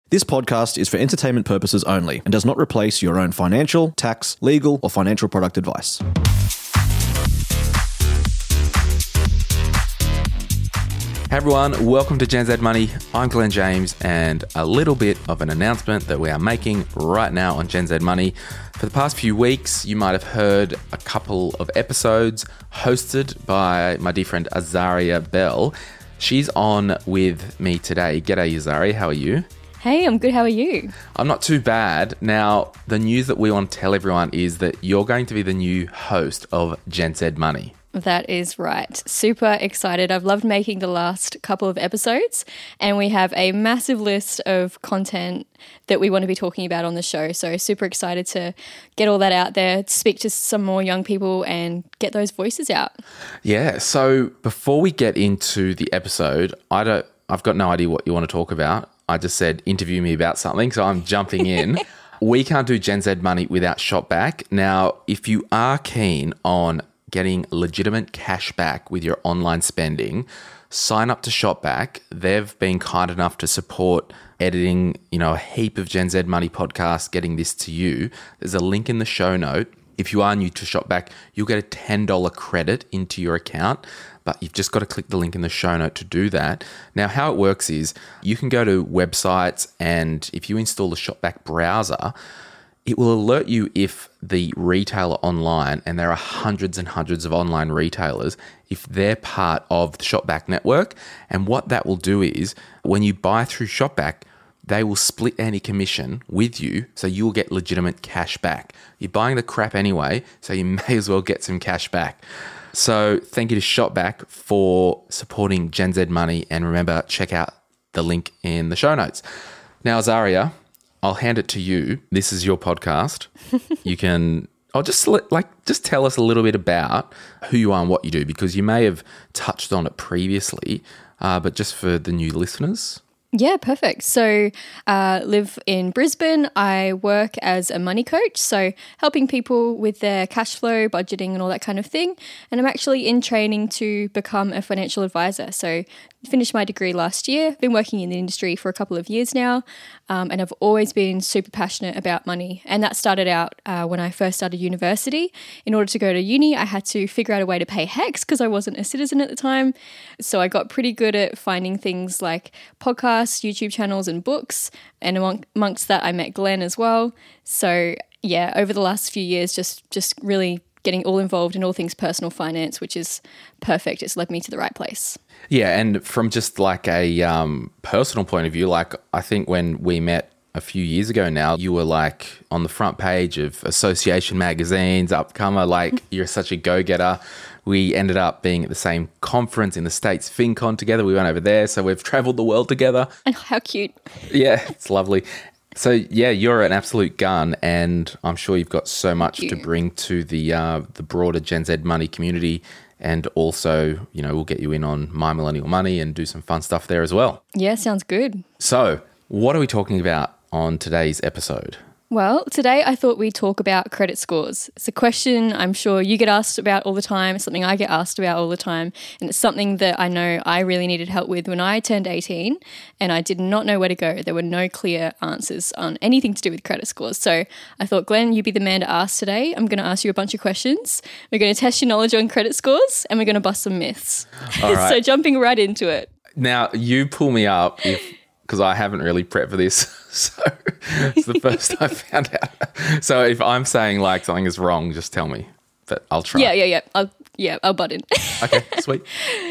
This podcast is for entertainment purposes only and does not replace your own financial, tax, legal, or financial product advice. Hey everyone, welcome to Gen Z Money. I'm Glenn James, and a little bit of an announcement that we are making right now on Gen Z Money. For the past few weeks, you might have heard a couple of episodes hosted by my dear friend Azaria Bell. She's on with me today. G'day Azaria, how are you? Hey, I'm good. How are you? I'm not too bad. Now, the news that we want to tell everyone is that you're going to be the new host of Gen Z Money. That is right. Super excited. I've loved making the last couple of episodes, and we have a massive list of content that we want to be talking about on the show. So super excited to get all that out there, speak to some more young people and get those voices out. Yeah. So before we get into the episode, I've got no idea what you want to talk about. I just said, interview me about something, so I'm jumping in. We can't do Gen Z Money without Shopback. Now, if you are keen on getting legitimate cash back with your online spending, sign up to Shopback. They've been kind enough to support editing, a heap of Gen Z Money podcasts, getting this to you. There's a link in the show note. If you are new to Shopback, you'll get a $10 credit into your account, but you've just got to click the link in the show note to do that. Now, how it works is you can go to websites, and if you install the Shopback browser, it will alert you if the retailer online, and there are hundreds and hundreds of online retailers, if they're part of the Shopback network. And what that will do is when you buy through Shopback, they will split any commission with you, so you'll get legitimate cash back. You're buying the crap anyway, so you may as well get some cash back. So thank you to Shopback for supporting Gen Z Money, and remember, check out the link in the show notes. Now, Azaria, I'll hand it to you. This is your podcast. Just tell us a little bit about who you are and what you do, because you may have touched on it previously, but just for the new listeners. Yeah, perfect. So live in Brisbane. I work as a money coach, so helping people with their cash flow, budgeting and all that kind of thing. And I'm actually in training to become a financial advisor. So finished my degree last year, been working in the industry for a couple of years now, and I've always been super passionate about money. And that started out when I first started university. In order to go to uni, I had to figure out a way to pay HECS because I wasn't a citizen at the time. So I got pretty good at finding things like podcasts, YouTube channels and books. And amongst that, I met Glenn as well. So yeah, over the last few years, just really getting all involved in all things personal finance, which is perfect. It's led me to the right place. Yeah, and from just like a personal point of view, like I think when we met a few years ago now, you were like on the front page of Association magazines, upcomer, like you're such a go-getter. We ended up being at the same conference in the States, FinCon together. We went over there, so we've traveled the world together. And how cute. Yeah, it's lovely. So yeah, you're an absolute gun, and I'm sure you've got so much to bring to the broader Gen Z Money community. And also, we'll get you in on My Millennial Money and do some fun stuff there as well. Yeah, sounds good. So what are we talking about on today's episode? Well, today I thought we'd talk about credit scores. It's a question I'm sure you get asked about all the time. It's something I get asked about all the time. And it's something that I know I really needed help with when I turned 18 and I did not know where to go. There were no clear answers on anything to do with credit scores. So I thought, Glenn, you'd be the man to ask today. I'm going to ask you a bunch of questions. We're going to test your knowledge on credit scores and we're going to bust some myths. All right. So jumping right into it. Now, you pull me up because I haven't really prepped for this. So it's the first I found out. So if I'm saying like something is wrong, just tell me. But I'll try. Yeah. I'll butt in. Okay, sweet.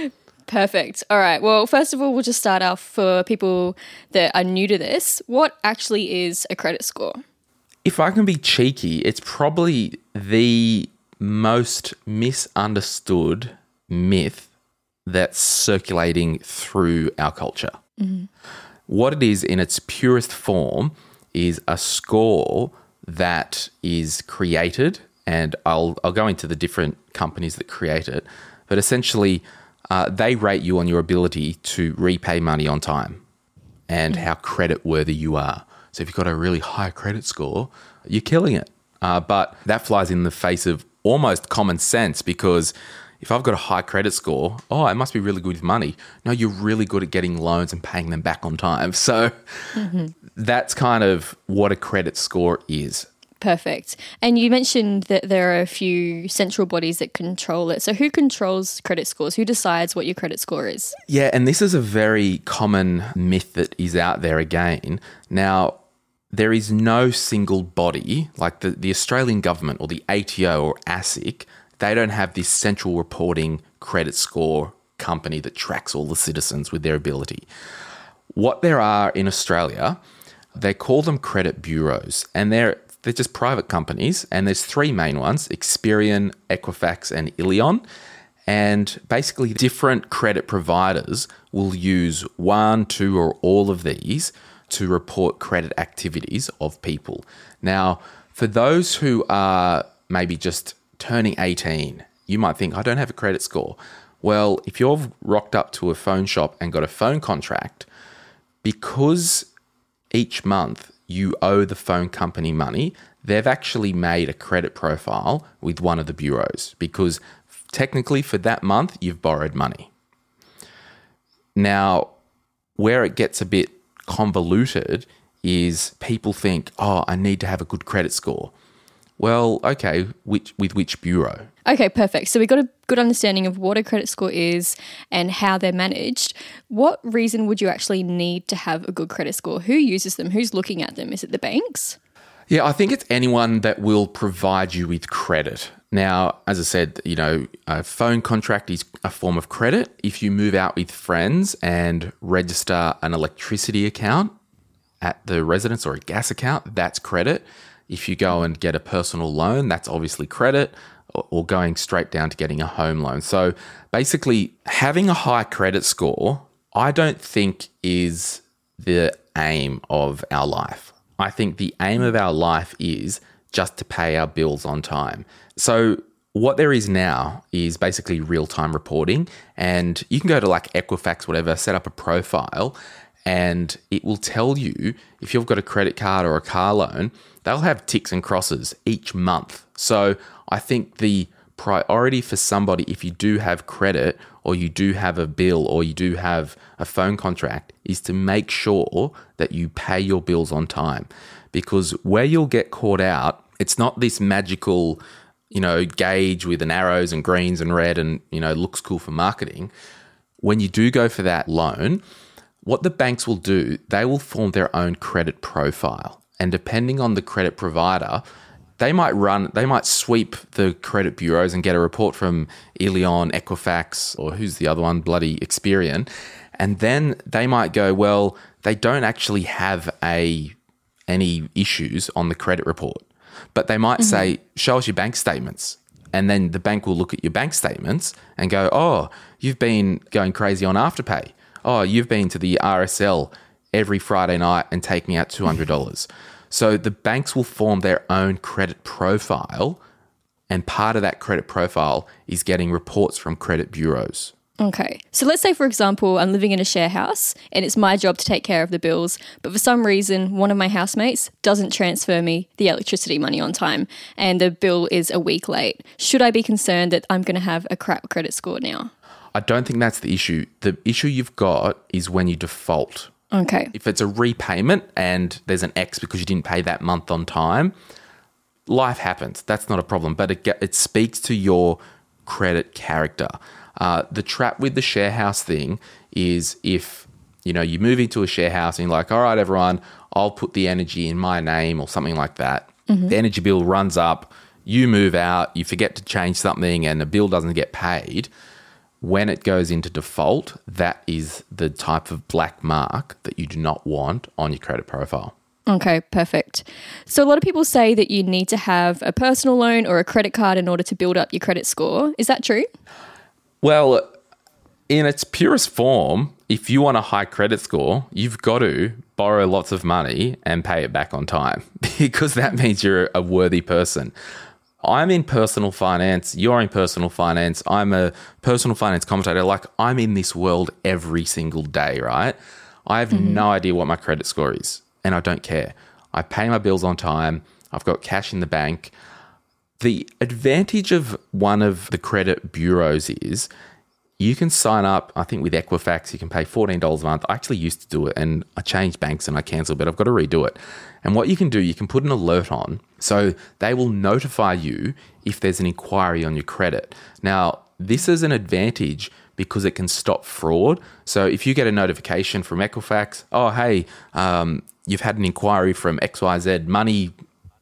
Perfect. All right. Well, first of all, we'll just start off for people that are new to this. What actually is a credit score? If I can be cheeky, it's probably the most misunderstood myth that's circulating through our culture. Mm-hmm. What it is in its purest form is a score that is created, and I'll go into the different companies that create it, but essentially they rate you on your ability to repay money on time and how credit worthy you are. So if you've got a really high credit score, you're killing it. But that flies in the face of almost common sense, because if I've got a high credit score, oh, I must be really good with money. No, you're really good at getting loans and paying them back on time. So that's kind of what a credit score is. Perfect. And you mentioned that there are a few central bodies that control it. So who controls credit scores? Who decides what your credit score is? Yeah, and this is a very common myth that is out there again. Now, there is no single body, like the Australian government or the ATO or ASIC, they don't have this central reporting credit score company that tracks all the citizens with their ability. What there are in Australia, they call them credit bureaus, and they're just private companies, and there's three main ones: Experian, Equifax, and Illion. And basically different credit providers will use one, two, or all of these to report credit activities of people. Now, for those who are maybe just turning 18, you might think, I don't have a credit score. Well, if you've rocked up to a phone shop and got a phone contract, because each month you owe the phone company money, they've actually made a credit profile with one of the bureaus, because technically for that month you've borrowed money. Now, where it gets a bit convoluted is people think, oh, I need to have a good credit score. Well, okay, with which bureau? Okay, perfect. So we got a good understanding of what a credit score is and how they're managed. What reason would you actually need to have a good credit score? Who uses them? Who's looking at them? Is it the banks? Yeah, I think it's anyone that will provide you with credit. Now, as I said, a phone contract is a form of credit. If you move out with friends and register an electricity account at the residence or a gas account, that's credit. If you go and get a personal loan, that's obviously credit, or going straight down to getting a home loan. So basically, having a high credit score, I don't think is the aim of our life. I think the aim of our life is just to pay our bills on time. So what there is now is basically real-time reporting, and you can go to like Equifax, whatever, set up a profile, and it will tell you if you've got a credit card or a car loan, they'll have ticks and crosses each month. So I think the priority for somebody, if you do have credit or you do have a bill or you do have a phone contract, is to make sure that you pay your bills on time. Because where you'll get caught out, it's not this magical, gauge with an arrows and greens and red and, looks cool for marketing. When you do go for that loan, what the banks will do, they will form their own credit profile. And depending on the credit provider, they might sweep the credit bureaus and get a report from Illion, Equifax, or who's the other one, bloody Experian. And then they might go, well, they don't actually have any issues on the credit report. But they might say, show us your bank statements. And then the bank will look at your bank statements and go, oh, you've been going crazy on Afterpay. Oh, you've been to the RSL every Friday night and taking out $200. So the banks will form their own credit profile, and part of that credit profile is getting reports from credit bureaus. Okay. So let's say, for example, I'm living in a share house and it's my job to take care of the bills, but for some reason, one of my housemates doesn't transfer me the electricity money on time and the bill is a week late. Should I be concerned that I'm going to have a crap credit score now? I don't think that's the issue. The issue you've got is when you default. Okay. If it's a repayment and there's an X because you didn't pay that month on time, life happens. That's not a problem. But it speaks to your credit character. The trap with the share house thing is if you move into a share house and you're like, all right, everyone, I'll put the energy in my name or something like that. The energy bill runs up, you move out, you forget to change something and the bill doesn't get paid. When it goes into default, that is the type of black mark that you do not want on your credit profile. Okay, perfect. So a lot of people say that you need to have a personal loan or a credit card in order to build up your credit score. Is that true? Well, in its purest form, if you want a high credit score, you've got to borrow lots of money and pay it back on time because that means you're a worthy person. I'm in personal finance. You're in personal finance. I'm a personal finance commentator. Like, I'm in this world every single day, right? I have no idea what my credit score is, and I don't care. I pay my bills on time. I've got cash in the bank. The advantage of one of the credit bureaus is you can sign up, I think with Equifax, you can pay $14 a month. I actually used to do it and I changed banks and I cancelled, but I've got to redo it. And what you can do, you can put an alert on. So they will notify you if there's an inquiry on your credit. Now, this is an advantage because it can stop fraud. So if you get a notification from Equifax, oh, hey, you've had an inquiry from XYZ Money,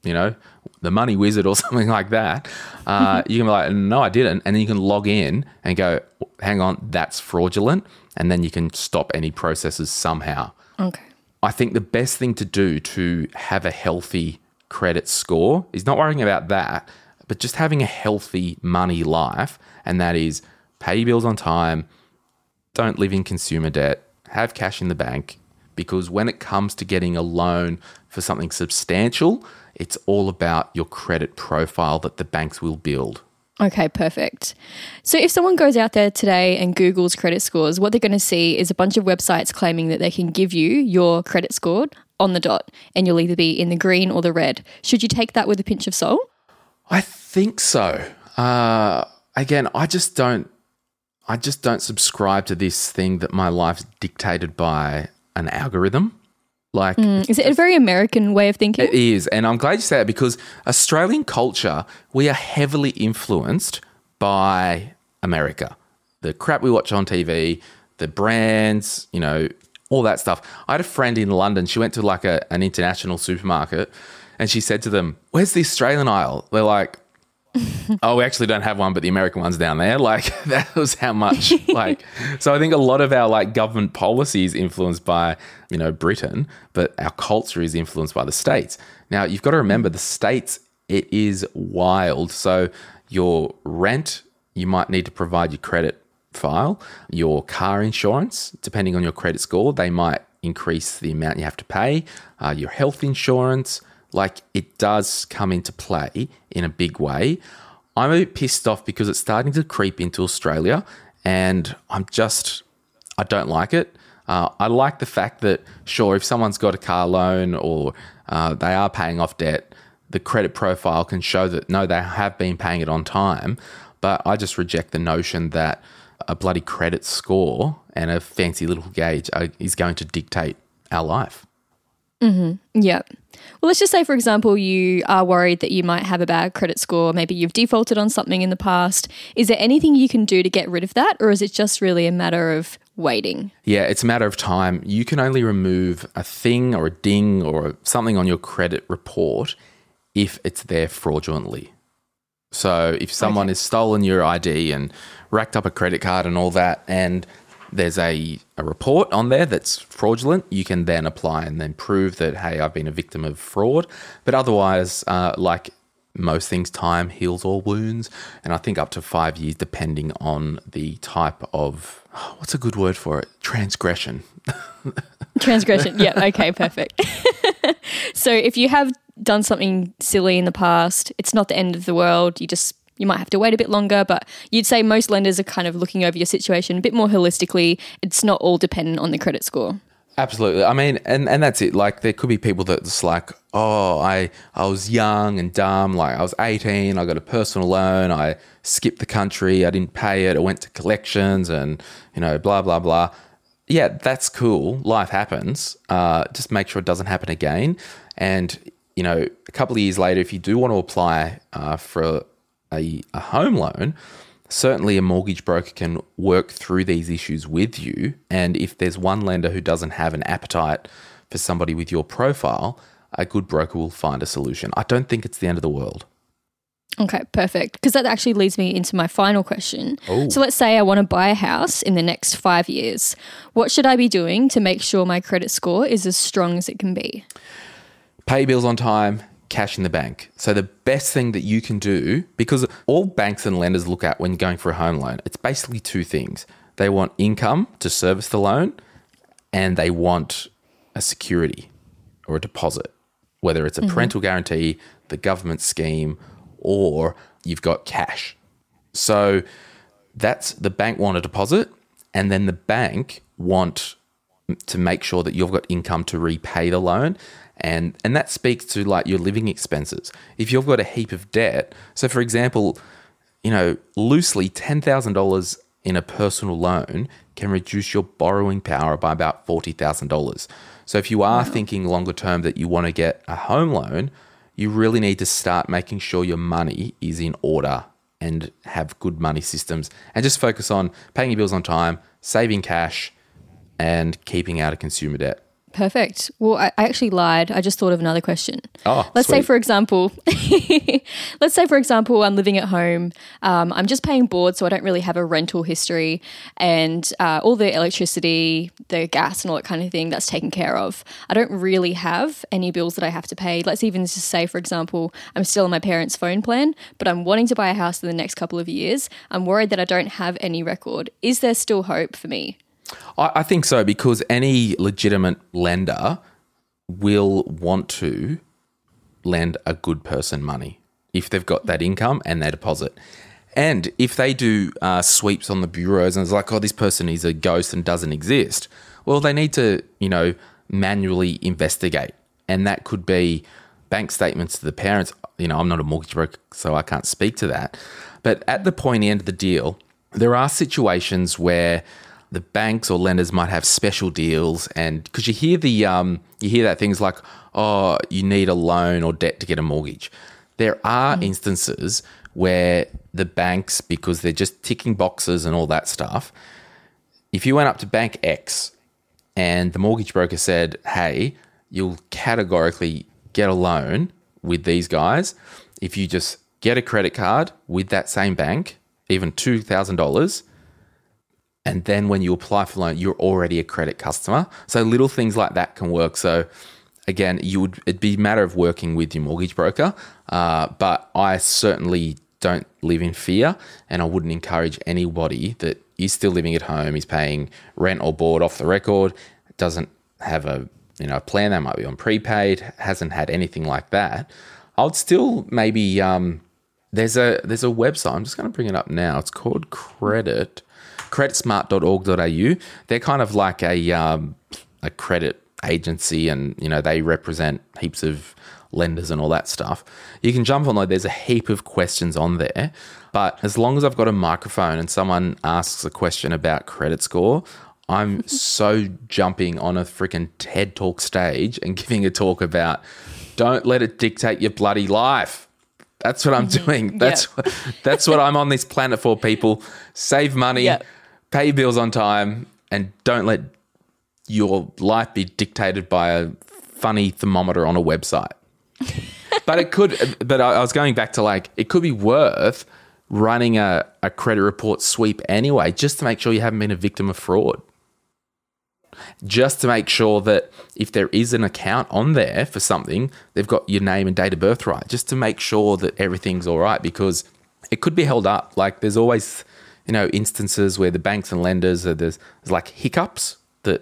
the Money Wizard or something like that, you can be like, no, I didn't. And then you can log in and go, hang on, that's fraudulent. And then you can stop any processes somehow. Okay. I think the best thing to do to have a healthy credit score is not worrying about that, but just having a healthy money life. And that is pay your bills on time, don't live in consumer debt, have cash in the bank, because when it comes to getting a loan for something substantial, it's all about your credit profile that the banks will build. Okay, perfect. So if someone goes out there today and Googles credit scores, what they're going to see is a bunch of websites claiming that they can give you your credit score on the dot and you'll either be in the green or the red. Should you take that with a pinch of salt? I think so. Again, I just don't subscribe to this thing that my life's dictated by an algorithm. Is it a very American way of thinking? It is. And I'm glad you say that because Australian culture, we are heavily influenced by America. The crap we watch on TV, the brands, all that stuff. I had a friend in London. She went to an international supermarket and she said to them, where's the Australian aisle? They're like, oh, we actually don't have one, but the American one's down there. That was how much, so I think a lot of our government policy is influenced by, Britain, but our culture is influenced by the States. Now, you've got to remember the States, it is wild. So your rent, you might need to provide your credit file, your car insurance, depending on your credit score, they might increase the amount you have to pay, your health insurance, it does come into play in a big way. I'm a bit pissed off because it's starting to creep into Australia and I don't like it. I like the fact that, sure, if someone's got a car loan or they are paying off debt, the credit profile can show that, no, they have been paying it on time. But I just reject the notion that a bloody credit score and a fancy little gauge is going to dictate our life. Mm-hmm. Yeah. Well, let's just say, for example, you are worried that you might have a bad credit score. Maybe you've defaulted on something in the past. Is there anything you can do to get rid of that? Or is it just really a matter of waiting? Yeah, it's a matter of time. You can only remove a thing or a ding or something on your credit report if it's there fraudulently. So if someone has stolen your ID and racked up a credit card and all that, and there's a report on there that's fraudulent, you can then apply and then prove that, hey, I've been a victim of fraud. But otherwise, like most things, time heals all wounds. And I think up to 5 years, depending on the type of, what's a good word for it? Transgression. Transgression. Yeah. Okay, perfect. So if you have done something silly in the past, it's not the end of the world. You might have to wait a bit longer, but you'd say most lenders are kind of looking over your situation a bit more holistically. It's not all dependent on the credit score. Absolutely. I mean, and that's it. There could be people that's like, oh, I was young and dumb. I was 18. I got a personal loan. I skipped the country. I didn't pay it. I went to collections and, blah, blah, blah. Yeah, that's cool. Life happens. Just make sure it doesn't happen again. And, a couple of years later, if you do want to apply for a home loan, certainly a mortgage broker can work through these issues with you. And if there's one lender who doesn't have an appetite for somebody with your profile, a good broker will find a solution. I don't think it's the end of the world. Okay, perfect. Because that actually leads me into my final question. Ooh. So let's say I want to buy a house in the next 5 years. What should I be doing to make sure my credit score is as strong as it can be? Pay bills on time, cash in the bank. So the best thing that you can do, because all banks and lenders look at when going for a home loan, it's basically two things. They want income to service the loan and they want a security or a deposit, whether it's a parental guarantee, the government scheme, or you've got cash. So that's the bank want a deposit and then the bank want to make sure that you've got income to repay the loan. And that speaks to like your living expenses. If you've got a heap of debt, so for example, loosely $10,000 in a personal loan can reduce your borrowing power by about $40,000. So if you are thinking longer term that you want to get a home loan, you really need to start making sure your money is in order and have good money systems, and just focus on paying your bills on time, saving cash, and keeping out of consumer debt. Perfect. Well, I actually lied. I just thought of another question. Oh, let's say, sweet. for example, I'm living at home. I'm just paying board, so I don't really have a rental history, and all the electricity, the gas, and all that kind of thing that's taken care of. I don't really have any bills that I have to pay. Let's even just say, for example, I'm still on my parents' phone plan, but I'm wanting to buy a house in the next couple of years. I'm worried that I don't have any record. Is there still hope for me? I think so, because any legitimate lender will want to lend a good person money if they've got that income and their deposit. And if they do sweeps on the bureaus and it's like, oh, this person is a ghost and doesn't exist, well, they need to, manually investigate. And that could be bank statements to the parents. I'm not a mortgage broker, so I can't speak to that. But at the pointy end of the deal, there are situations where the banks or lenders might have special deals, and because you hear that things like, oh, you need a loan or debt to get a mortgage. There are instances where the banks, because they're just ticking boxes and all that stuff, if you went up to Bank X and the mortgage broker said, hey, you'll categorically get a loan with these guys if you just get a credit card with that same bank, even $2,000, and then when you apply for loan, you're already a credit customer. So little things like that can work. So again, it'd be a matter of working with your mortgage broker. But I certainly don't live in fear, and I wouldn't encourage anybody that is still living at home, is paying rent or board off the record, doesn't have a plan, that might be on prepaid, hasn't had anything like that. I would still maybe there's a website. I'm just going to bring it up now. It's called creditsmart.org.au. They're kind of like a credit agency, and they represent heaps of lenders and all that stuff. You can jump on there. There's a heap of questions on there, but as long as I've got a microphone and someone asks a question about credit score, I'm so jumping on a freaking TED Talk stage and giving a talk about don't let it dictate your bloody life. That's what I'm doing. That's what I'm on this planet for, people. Save money, pay your bills on time, and don't let your life be dictated by a funny thermometer on a website. But I was going back to it could be worth running a credit report sweep anyway, just to make sure you haven't been a victim of fraud. Just to make sure that if there is an account on there for something, they've got your name and date of birth right, just to make sure that everything's all right, because it could be held up. There's always, instances where the banks and lenders there's hiccups that,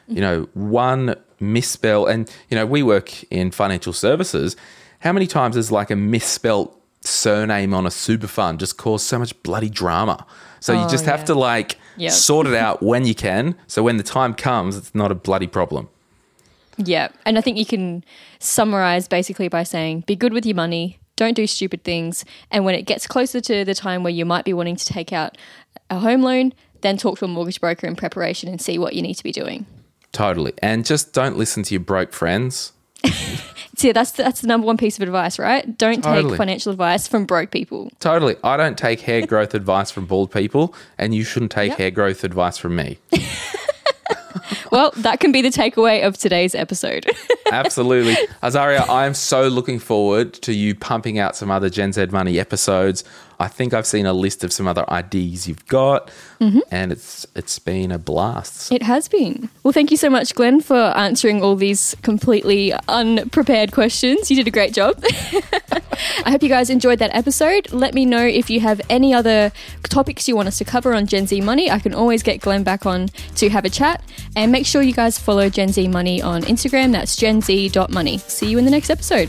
one misspell, and, we work in financial services. How many times has a misspelt surname on a super fund just caused so much bloody drama? So you just have to sort it out when you can. So when the time comes, it's not a bloody problem. Yeah. And I think you can summarize basically by saying, be good with your money, don't do stupid things. And when it gets closer to the time where you might be wanting to take out a home loan, then talk to a mortgage broker in preparation and see what you need to be doing. Totally. And just don't listen to your broke friends. So that's the number one piece of advice, right? Don't take financial advice from broke people. Totally. I don't take hair growth advice from bald people, and you shouldn't take hair growth advice from me. Well, that can be the takeaway of today's episode. Absolutely. Azaria, I'm so looking forward to you pumping out some other Gen Z Money episodes. I think I've seen a list of some other ideas you've got, and it's been a blast. It has been. Well, thank you so much, Glenn, for answering all these completely unprepared questions. You did a great job. I hope you guys enjoyed that episode. Let me know if you have any other topics you want us to cover on Gen Z Money. I can always get Glenn back on to have a chat. And make sure you guys follow Gen Z Money on Instagram. That's genz.money. See you in the next episode.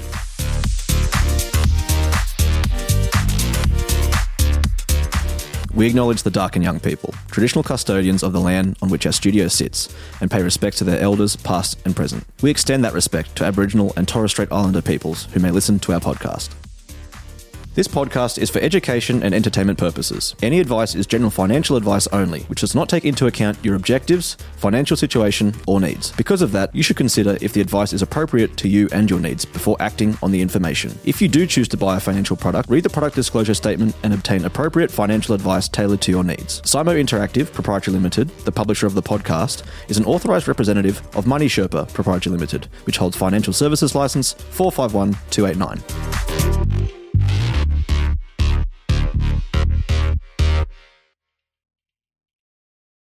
We acknowledge the Darkin Young people, traditional custodians of the land on which our studio sits, and pay respect to their elders, past and present. We extend that respect to Aboriginal and Torres Strait Islander peoples who may listen to our podcast. This podcast is for education and entertainment purposes. Any advice is general financial advice only, which does not take into account your objectives, financial situation, or needs. Because of that, you should consider if the advice is appropriate to you and your needs before acting on the information. If you do choose to buy a financial product, read the product disclosure statement and obtain appropriate financial advice tailored to your needs. Simo Interactive Proprietary Limited, the publisher of the podcast, is an authorised representative of Money Sherpa Proprietary Limited, which holds financial services licence 451289.